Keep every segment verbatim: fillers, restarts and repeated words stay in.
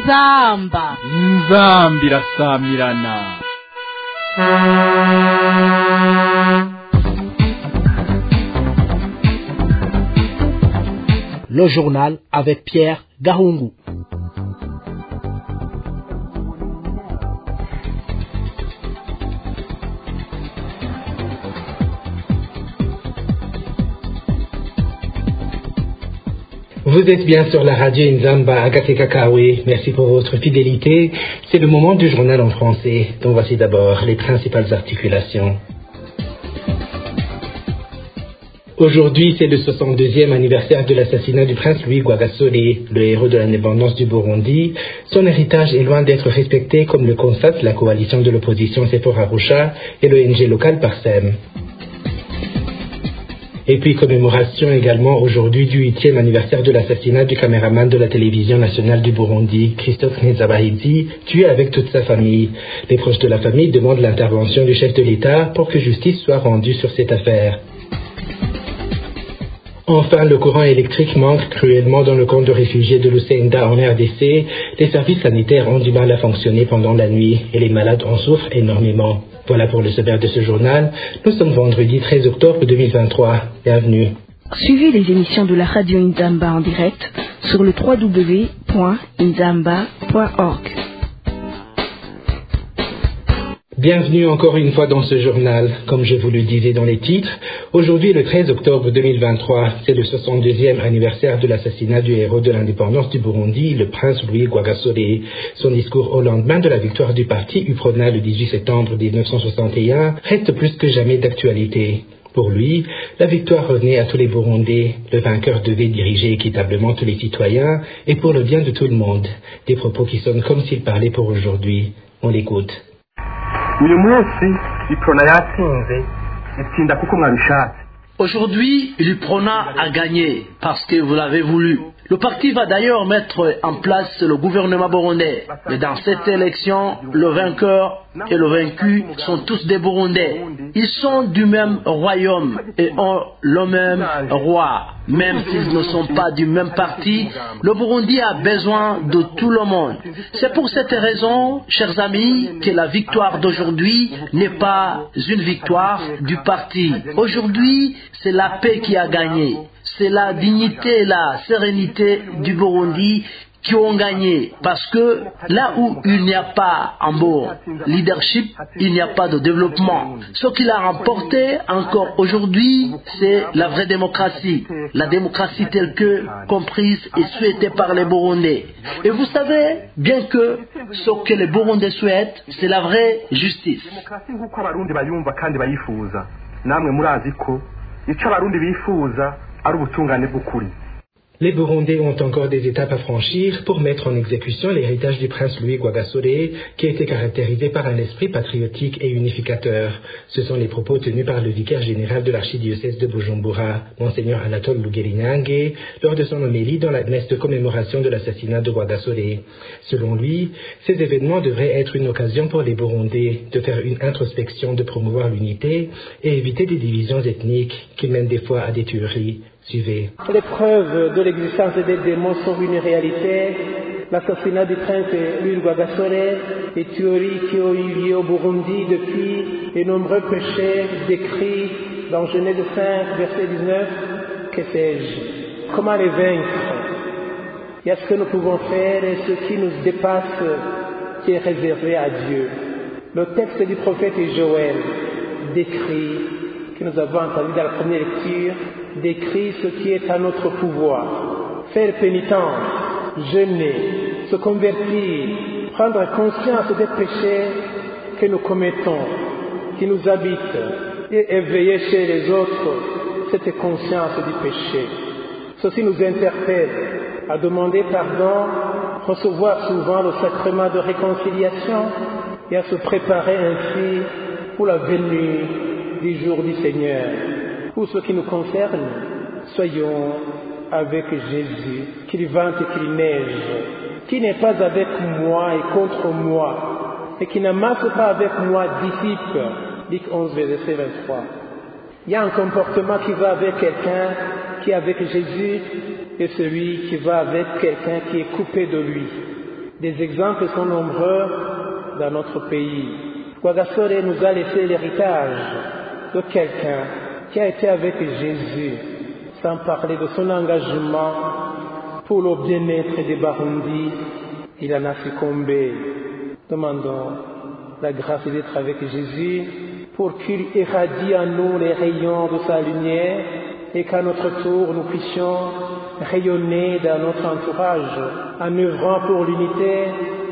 inzamba inzamba irasamirana. Le journal avec Pierre Gahungu. Vous êtes bien sur la radio Inzamba Agatekakawe. Merci pour votre fidélité. C'est le moment du journal en français. Donc voici d'abord les principales articulations. Aujourd'hui, c'est le soixante-deuxième anniversaire de l'assassinat du prince Louis Rwagasore, le héros de l'indépendance du Burundi. Son héritage est loin d'être respecté, comme le constate la coalition de l'opposition Sephora Arusha et l'O N G local Parsem. Et puis commémoration également aujourd'hui du huitième anniversaire de l'assassinat du caméraman de la télévision nationale du Burundi, Christophe Nzabahidi, tué avec toute sa famille. Les proches de la famille demandent l'intervention du chef de l'État pour que justice soit rendue sur cette affaire. Enfin, le courant électrique manque cruellement dans le camp de réfugiés de Lusenda en R D C. Les services sanitaires ont du mal à fonctionner pendant la nuit et les malades en souffrent énormément. Voilà pour le sommaire de ce journal. Nous sommes vendredi treize octobre deux mille vingt-trois. Bienvenue. Suivez les émissions de la radio Inzamba en direct sur le w w w point inzamba point org. Bienvenue encore une fois dans ce journal. Comme je vous le disais dans les titres, aujourd'hui le treize octobre deux mille vingt-trois, c'est le soixante-deuxième anniversaire de l'assassinat du héros de l'indépendance du Burundi, le prince Louis Rwagasore. Son discours au lendemain de la victoire du parti U P R O N A le dix-huit septembre mille neuf cent soixante et un reste plus que jamais d'actualité. Pour lui, la victoire revenait à tous les Burundais. Le vainqueur devait diriger équitablement tous les citoyens et pour le bien de tout le monde. Des propos qui sonnent comme s'il parlait pour aujourd'hui. On l'écoute. Aujourd'hui, l'U P R O N A a gagné parce que vous l'avez voulu. Le parti va d'ailleurs mettre en place le gouvernement burundais. Mais dans cette élection, le vainqueur et le vaincu sont tous des Burundais. Ils sont du même royaume et ont le même roi. Même s'ils ne sont pas du même parti, le Burundi a besoin de tout le monde. C'est pour cette raison, chers amis, que la victoire d'aujourd'hui n'est pas une victoire du parti. Aujourd'hui, c'est la paix qui a gagné. C'est la dignité et la sérénité du Burundi qui ont gagné. Parce que là où il n'y a pas un bon leadership, il n'y a pas de développement. Ce qu'il a remporté encore aujourd'hui, c'est la vraie démocratie. La démocratie telle que comprise et souhaitée par les Burundais. Et vous savez bien que ce que les Burundais souhaitent, c'est la vraie justice. Les Burundais ont encore des étapes à franchir pour mettre en exécution l'héritage du prince Louis Rwagasore qui était caractérisé par un esprit patriotique et unificateur. Ce sont les propos tenus par le vicaire général de l'archidiocèse de Bujumbura, Monseigneur Anatole Lugerinyange, lors de son homélie dans la messe de commémoration de l'assassinat de Rwagasore. Selon lui, ces événements devraient être une occasion pour les Burundais de faire une introspection, de promouvoir l'unité et éviter des divisions ethniques qui mènent des fois à des tueries. Suivez. Les preuves de l'existence des démons sont une réalité. L'assassinat du prince Louis Rwagasore, les tueries qui ont eu lieu au Burundi depuis, les nombreux péchés décrits dans Genèse cinq, verset dix-neuf, que sais-je? Comment les vaincre? Il y a ce que nous pouvons faire et ce qui nous dépasse, qui est réservé à Dieu. Le texte du prophète Joël décrit, que nous avons entendu dans la première lecture, décrit ce qui est à notre pouvoir. Faire pénitence, jeûner, se convertir, prendre conscience des péchés que nous commettons, qui nous habitent, et éveiller chez les autres cette conscience du péché. Ceci nous interpelle à demander pardon, recevoir souvent le sacrement de réconciliation et à se préparer ainsi pour la venue du jour du Seigneur. Pour ce qui nous concerne, soyons avec Jésus, qu'il vente et qu'il neige, qui n'est pas avec moi et contre moi, et qui n'amasse pas avec moi disciples. Luc onze, verset vingt-trois. Il y a un comportement qui va avec quelqu'un qui est avec Jésus et celui qui va avec quelqu'un qui est coupé de lui. Des exemples sont nombreux dans notre pays. Rwagasore nous a laissé l'héritage de quelqu'un qui a été avec Jésus, sans parler de son engagement pour le bien-être des Barundi. Il en a succombé. Demandons la grâce d'être avec Jésus pour qu'il irradie en nous les rayons de sa lumière et qu'à notre tour nous puissions rayonner dans notre entourage en œuvrant pour l'unité,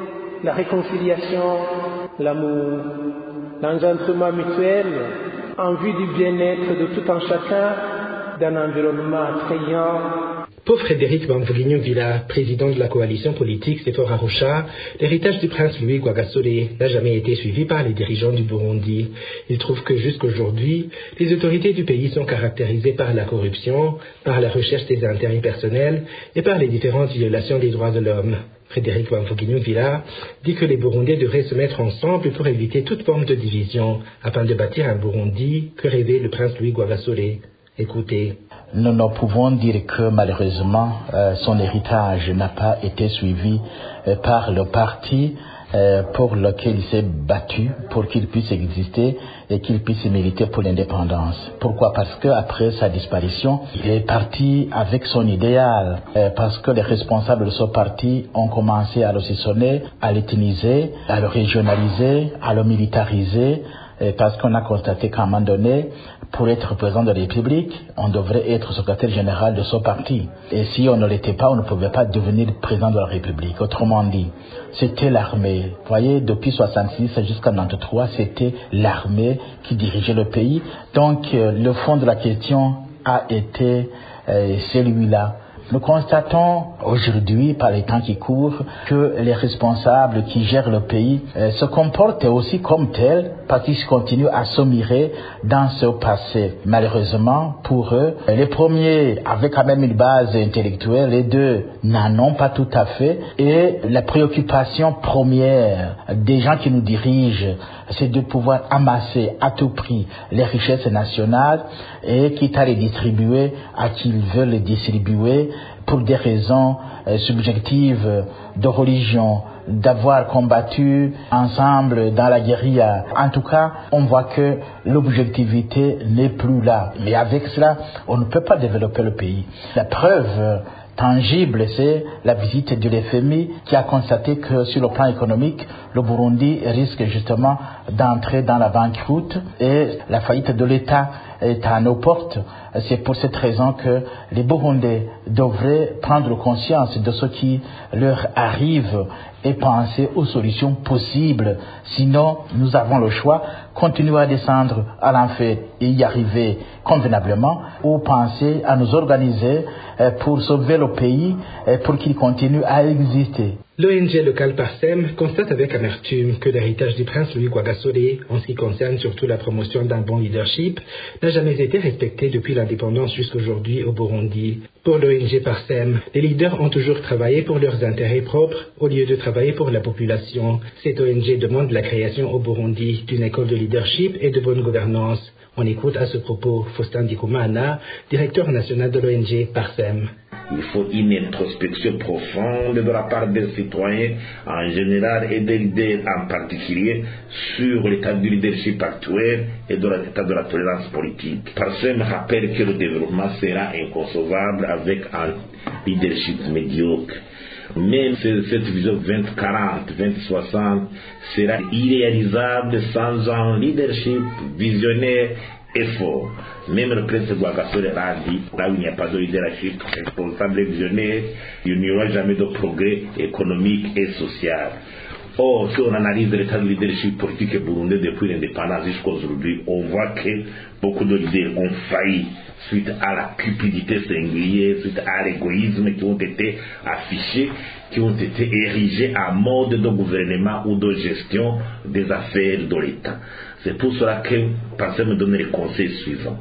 la réconciliation, l'amour, l'engendrement mutuel en vue du bien-être de tout un chacun d'un environnement attrayant. Pour Frédéric Bamvuguigno-Villa, président de la coalition politique Sephora Arusha, l'héritage du prince Louis Rwagasore n'a jamais été suivi par les dirigeants du Burundi. Il trouve que jusqu'aujourd'hui, les autorités du pays sont caractérisées par la corruption, par la recherche des intérêts personnels et par les différentes violations des droits de l'homme. Frédéric Bamvuguigno-Villa dit que les Burundais devraient se mettre ensemble pour éviter toute forme de division, afin de bâtir un Burundi que rêvait le prince Louis Rwagasore. Écoutez. Nous ne pouvons dire que malheureusement euh, son héritage n'a pas été suivi euh, par le parti euh, pour lequel il s'est battu, pour qu'il puisse exister et qu'il puisse militer pour l'indépendance. Pourquoi? Parce que après sa disparition, il est parti avec son idéal, euh, parce que les responsables de ce parti ont commencé à le saucissonner, à l'étiniser, à le régionaliser, à le militariser, euh, parce qu'on a constaté qu'à un moment donné, pour être président de la République, on devrait être secrétaire général de ce parti. Et si on ne l'était pas, on ne pouvait pas devenir président de la République. Autrement dit, c'était l'armée. Vous voyez, depuis soixante-six jusqu'à quatre-vingt-treize, c'était l'armée qui dirigeait le pays. Donc, euh, le fond de la question a été euh, celui-là. Nous constatons aujourd'hui, par les temps qui courent, que les responsables qui gèrent le pays euh, se comportent aussi comme tels parce qu'ils continuent à sommirer dans ce passé. Malheureusement, pour eux, les premiers avaient quand même une base intellectuelle, les deux n'en ont pas tout à fait. Et la préoccupation première des gens qui nous dirigent, c'est de pouvoir amasser à tout prix les richesses nationales et quitte à les distribuer à qui ils veulent les distribuer pour des raisons euh, subjectives de religion, d'avoir combattu ensemble dans la guérilla. En tout cas, on voit que l'objectivité n'est plus là. Mais avec cela, on ne peut pas développer le pays. La preuve tangible, c'est la visite de l'F M I qui a constaté que sur le plan économique, le Burundi risque justement d'entrer dans la banqueroute et la faillite de l'État est à nos portes. C'est pour cette raison que les Burundais devraient prendre conscience de ce qui leur arrive et penser aux solutions possibles. Sinon, nous avons le choix, continuer à descendre à l'enfer et y arriver convenablement, ou penser à nous organiser pour sauver le pays, pour qu'il continue à exister. L'O N G local Parsem constate avec amertume que l'héritage du prince Louis Rwagasore, en ce qui concerne surtout la promotion d'un bon leadership, n'a jamais été respecté depuis l'indépendance jusqu'aujourd'hui au Burundi. Pour l'O N G Parsem, les leaders ont toujours travaillé pour leurs intérêts propres au lieu de travailler pour la population. Cette O N G demande la création au Burundi d'une école de leadership et de bonne gouvernance. On écoute à ce propos Faustin Ndikumana, directeur national de l'O N G Parsem. Il faut une introspection profonde de la part des citoyens en général et des leaders en particulier sur l'état du leadership actuel et de l'état de la tolérance politique. Parsem rappelle que le développement sera inconcevable avec un leadership médiocre. Même cette vision vingt quarante, vingt soixante sera irréalisable sans un leadership visionnaire et fort. Même le prince Rwagasore l'a dit, là où il n'y a pas de leadership responsable et visionnaire, il n'y aura jamais de progrès économique et social. Or, si on analyse l'état de leadership politique burundais depuis l'indépendance jusqu'à aujourd'hui, on voit que beaucoup de leaders ont failli suite à la cupidité singulière, suite à l'égoïsme qui ont été affichés, qui ont été érigés en mode de gouvernement ou de gestion des affaires de l'État. C'est pour cela que Parsem me donne les conseils suivants.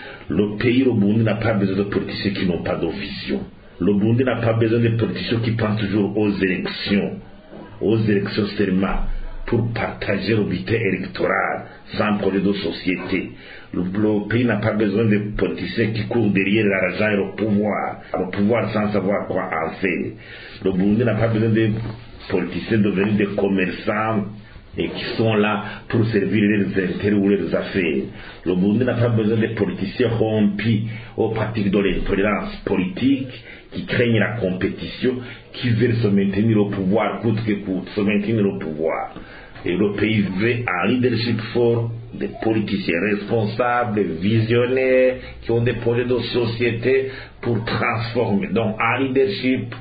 Le pays, le Burundi, n'a pas besoin de politiciens qui n'ont pas de vision. Le Burundi n'a pas besoin de politiciens qui pensent toujours aux élections, aux élections seulement, pour partager le butin électoral sans projet de société. Le, le pays n'a pas besoin de politiciens qui courent derrière l'argent et le pouvoir, le pouvoir sans savoir quoi en faire. Le Burundi n'a pas besoin de politiciens devenus des commerçants et qui sont là pour servir leurs intérêts ou leurs affaires. Le Burundi n'a pas besoin de politiciens rompus aux pratiques de l'intolérance politique, qui craignent la compétition, qui veulent se maintenir au pouvoir coûte que coûte, se maintenir au pouvoir. Et le pays veut un leadership fort, des politiciens responsables, visionnaires, qui ont des projets de société pour transformer. Donc un leadership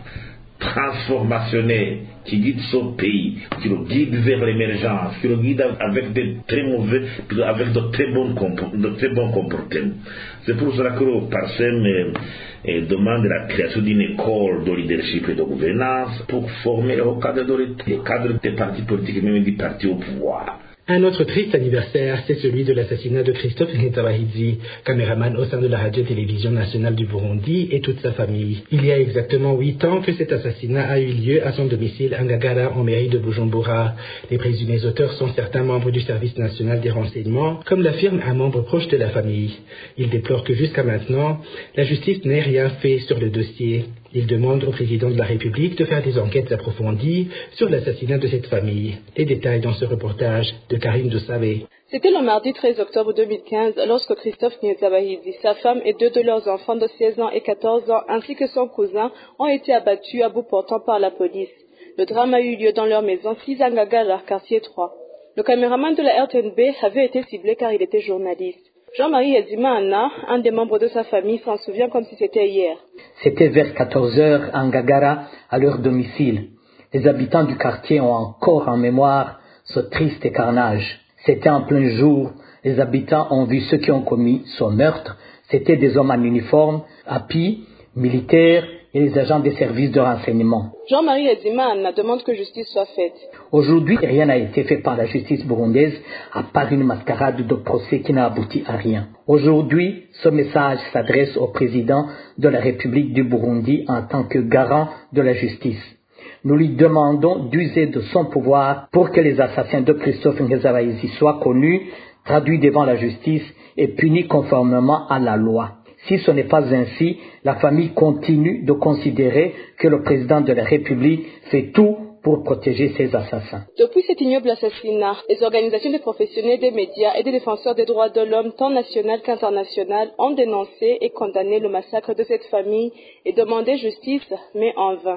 transformationnel qui guide son pays, qui le guide vers l'émergence, qui le guide avec de très mauvais, avec de très bons, de très bons comportements. C'est pour cela que le Parsem euh, euh, demande la création d'une école de leadership et de gouvernance pour former au cadre des cadres des partis politiques et même des partis au pouvoir. Un autre triste anniversaire, c'est celui de l'assassinat de Christophe Nketabahidzi, caméraman au sein de la radio-télévision nationale du Burundi et toute sa famille. Il y a exactement huit ans que cet assassinat a eu lieu à son domicile à Ngagara, en mairie de Bujumbura. Les présumés auteurs sont certains membres du service national des renseignements, comme l'affirme un membre proche de la famille. Il déplore que jusqu'à maintenant, la justice n'ait rien fait sur le dossier. Il demande au président de la République de faire des enquêtes approfondies sur l'assassinat de cette famille. Les détails dans ce reportage de Karim Doussabé. C'était le mardi treize octobre deux mille quinze lorsque Christophe Nketabahidzi, sa femme et deux de leurs enfants de seize ans et quatorze ans ainsi que son cousin ont été abattus à bout portant par la police. Le drame a eu lieu dans leur maison six à Ngagara, quartier trois. Le caméraman de la R T N B avait été ciblé car il était journaliste. Jean-Marie Ezimana, un des membres de sa famille, s'en souvient comme si c'était hier. C'était vers quatorze heures à Ngagara, à leur domicile. Les habitants du quartier ont encore en mémoire ce triste carnage. C'était en plein jour. Les habitants ont vu ceux qui ont commis ce meurtre. C'étaient des hommes en uniforme, habillés, militaires et les agents des services de renseignement. Jean-Marie Ezimana demande que justice soit faite. Aujourd'hui, rien n'a été fait par la justice burundaise, à part une mascarade de procès qui n'a abouti à rien. Aujourd'hui, ce message s'adresse au président de la République du Burundi en tant que garant de la justice. Nous lui demandons d'user de son pouvoir pour que les assassins de Christophe Nketabahidzi soient connus, traduits devant la justice et punis conformément à la loi. Si ce n'est pas ainsi, la famille continue de considérer que le président de la République fait tout pour protéger ses assassins. Depuis cet ignoble assassinat, les organisations des professionnels des médias et des défenseurs des droits de l'homme, tant nationales qu'internationales, ont dénoncé et condamné le massacre de cette famille et demandé justice, mais en vain.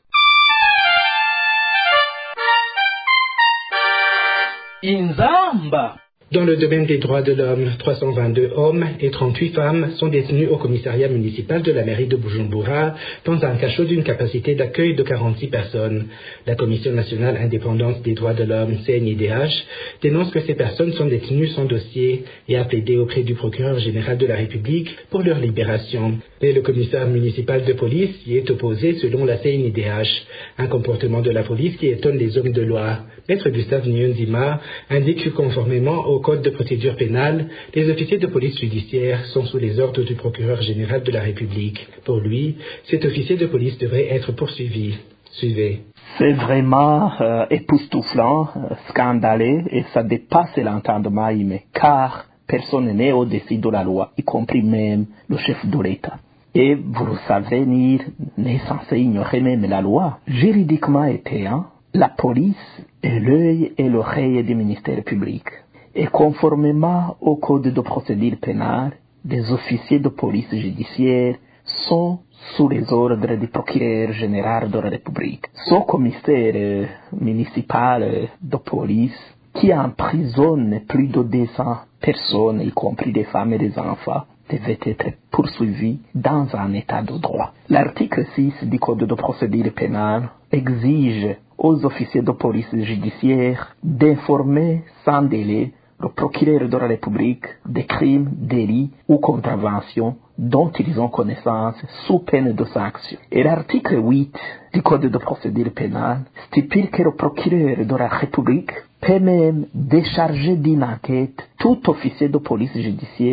Inzamba. Dans le domaine des droits de l'homme, trois cent vingt-deux hommes et trente-huit femmes sont détenus au commissariat municipal de la mairie de Bujumbura dans un cachot d'une capacité d'accueil de quarante-six personnes. La Commission nationale indépendante des droits de l'homme, C N I D H, dénonce que ces personnes sont détenues sans dossier et a plaidé auprès du procureur général de la République pour leur libération. Mais le commissaire municipal de police y est opposé selon la C N I D H, un comportement de la police qui étonne les hommes de loi. Maître Gustave Nyonzima indique que conformément au Code de procédure pénale, les officiers de police judiciaire sont sous les ordres du procureur général de la République. Pour lui, cet officier de police devrait être poursuivi. Suivez. C'est vraiment euh, époustouflant, euh, scandaleux, et ça dépasse l'entendement humain, car personne n'est au-dessus de la loi, y compris même le chef de l'État. Et vous le savez, n'est censé ignorer même la loi. Juridiquement étant, la police est l'œil et l'oreille du ministère public. Et conformément au code de procédure pénale, les officiers de police judiciaire sont sous les ordres du procureur général de la République. Ce commissaire euh, municipal euh, de police qui emprisonne plus de deux cents personnes, y compris des femmes et des enfants, devait être poursuivi dans un état de droit. L'article six du code de procédure pénale exige aux officiers de police judiciaire d'informer sans délai le procureur de la République des crimes, délits ou contraventions dont ils ont connaissance sous peine de sanction. Et l'article huit du Code de procédure pénale stipule que le procureur de la République peut même décharger d'une enquête tout officier de police judiciaire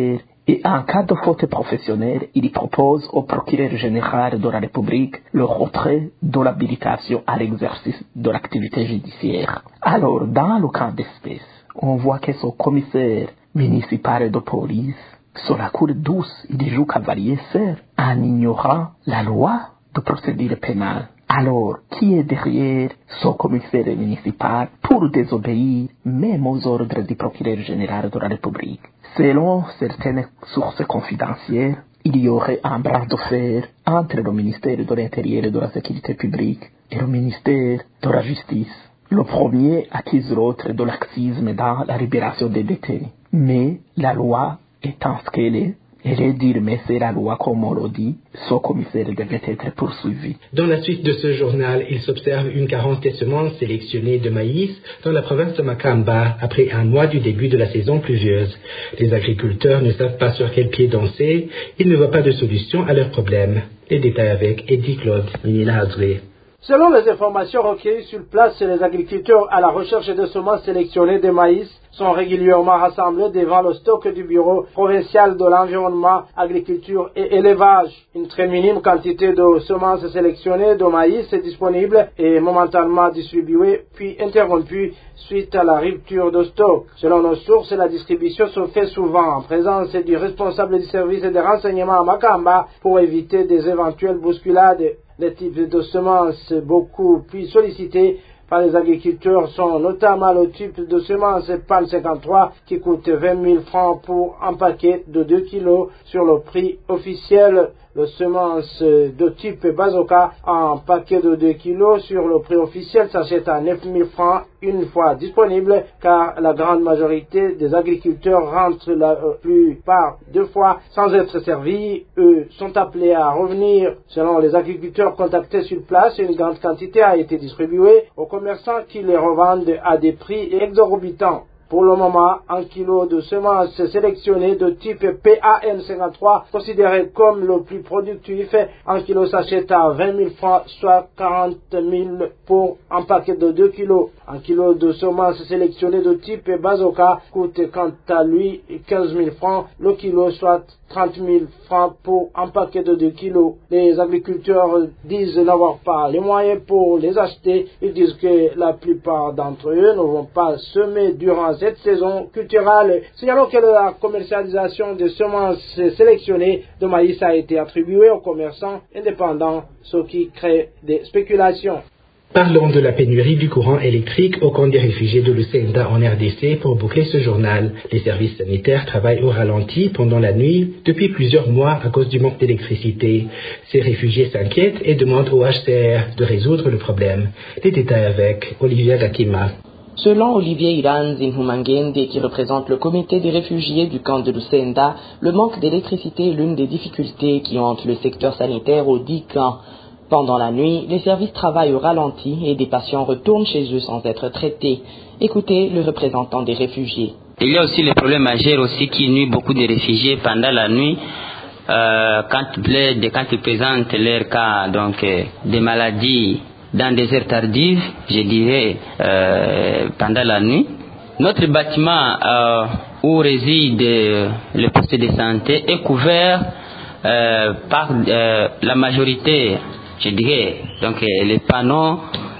Et en cas de faute professionnelle, il propose au procureur général de la République le retrait de l'habilitation à l'exercice de l'activité judiciaire. Alors, dans le cas d'espèce, on voit que ce commissaire municipal de police, sur la cour douce, il joue cavalier seul en ignorant la loi de procédure pénale. Alors, qui est derrière ce commissaire municipal pour désobéir même aux ordres du procureur général de la République? Selon certaines sources confidentielles, il y aurait un bras de fer entre le ministère de l'Intérieur et de la Sécurité publique et le ministère de la Justice. Le premier accuse l'autre de laxisme dans la libération des détenus. Mais la loi étant ce qu'elle est, elle est dire, mais c'est la loi comme on le dit, ce commissaire devait être poursuivi. Dans la suite de ce journal, il s'observe une carence des semences sélectionnées de maïs dans la province de Makamba après un mois du début de la saison pluvieuse. Les agriculteurs ne savent pas sur quel pied danser, ils ne voient pas de solution à leurs problèmes. Les détails avec Eddie Claude Minila-Hazoué. Selon les informations recueillies sur place, les agriculteurs à la recherche de semences sélectionnées de maïs sont régulièrement rassemblés devant le stock du Bureau provincial de l'environnement, agriculture et élevage. Une très minime quantité de semences sélectionnées de maïs est disponible et momentanément distribuée puis interrompue suite à la rupture de stock. Selon nos sources, la distribution se fait souvent en présence du responsable du service de renseignement à Makamba pour éviter des éventuelles bousculades. Les types de semences beaucoup plus sollicités par les agriculteurs sont notamment le type de semences P A N cinquante-trois qui coûte vingt mille francs pour un paquet de deux kilos sur le prix officiel. Le semence de type Bazooka, un paquet de deux kilos sur le prix officiel s'achète à neuf mille francs une fois disponible, car la grande majorité des agriculteurs rentrent la plupart deux fois sans être servis. Eux sont appelés à revenir. Selon les agriculteurs contactés sur place, une grande quantité a été distribuée aux commerçants qui les revendent à des prix exorbitants. Pour le moment, un kilo de semences sélectionnées de type P A N cinquante-trois, considéré comme le plus productif, un kilo s'achète à vingt mille francs, soit quarante mille pour un paquet de deux kilos. Un kilo de semences sélectionnées de type Bazooka coûte quant à lui quinze mille francs, le kilo, soit trente mille francs pour un paquet de deux kilos. Les agriculteurs disent n'avoir pas les moyens pour les acheter. Ils disent que la plupart d'entre eux ne vont pas semer durant cette saison culturelle. Signalons que la commercialisation des semences sélectionnées de maïs a été attribuée aux commerçants indépendants, ce qui crée des spéculations. Parlons de la pénurie du courant électrique au camp des réfugiés de Lucenda en R D C pour boucler ce journal. Les services sanitaires travaillent au ralenti pendant la nuit depuis plusieurs mois à cause du manque d'électricité. Ces réfugiés s'inquiètent et demandent au H C R de résoudre le problème. Les détails avec Olivia Gakima. Selon Olivier Iran Zinhumangende, qui représente le comité des réfugiés du camp de Lucenda, le manque d'électricité est l'une des difficultés qui hantent le secteur sanitaire au dit camp. Pendant la nuit, les services travaillent au ralenti et des patients retournent chez eux sans être traités. Écoutez le représentant des réfugiés. Il y a aussi le problème majeur aussi qui nuit beaucoup de réfugiés pendant la nuit, euh, quand, les, quand ils présentent leur cas donc, euh, des maladies dans des heures tardives, je dirais, euh, pendant la nuit. Notre bâtiment euh, où réside euh, le poste de santé est couvert euh, par euh, la majorité, je dirais, donc euh, les panneaux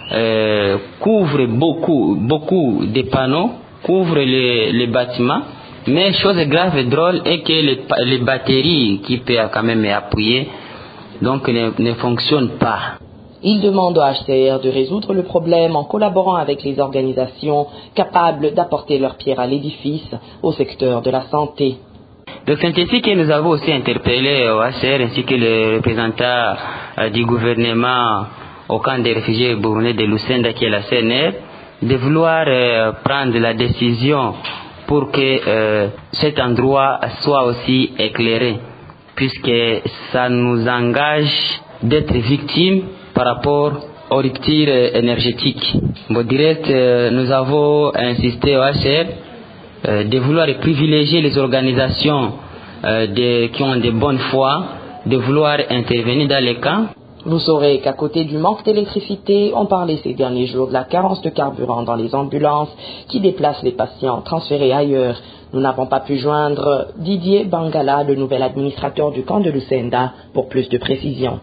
euh, couvrent beaucoup, beaucoup de panneaux couvrent les, les bâtiments, mais chose grave et drôle est que les, les batteries qui peuvent quand même appuyer donc ne, ne fonctionnent pas. Il demande au H C R de résoudre le problème en collaborant avec les organisations capables d'apporter leur pierre à l'édifice au secteur de la santé. Donc c'est ainsi que nous avons aussi interpellé au H C R ainsi que les représentants euh, du gouvernement au camp des réfugiés burundais de Lucenda qui est la C N R de vouloir euh, prendre la décision pour que euh, cet endroit soit aussi éclairé, puisque ça nous engage d'être victimes par rapport aux ruptures énergétiques. Bon, direct, euh, nous avons insisté au H C R euh, de vouloir privilégier les organisations euh, de, qui ont de bonnes foi, de vouloir intervenir dans les camps. Vous saurez qu'à côté du manque d'électricité, on parlait ces derniers jours de la carence de carburant dans les ambulances qui déplacent les patients transférés ailleurs. Nous n'avons pas pu joindre Didier Bangala, le nouvel administrateur du camp de Lucenda, pour plus de précisions.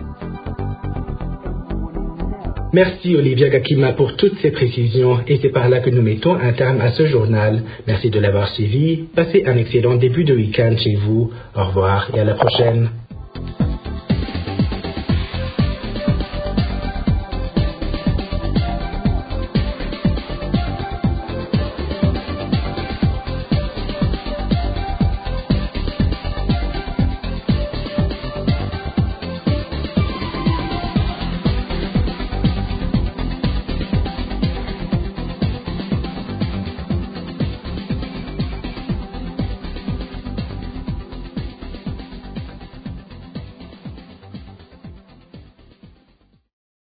Merci Olivia Gakima pour toutes ces précisions et c'est par là que nous mettons un terme à ce journal. Merci de l'avoir suivi. Passez un excellent début de week-end chez vous. Au revoir et à la prochaine.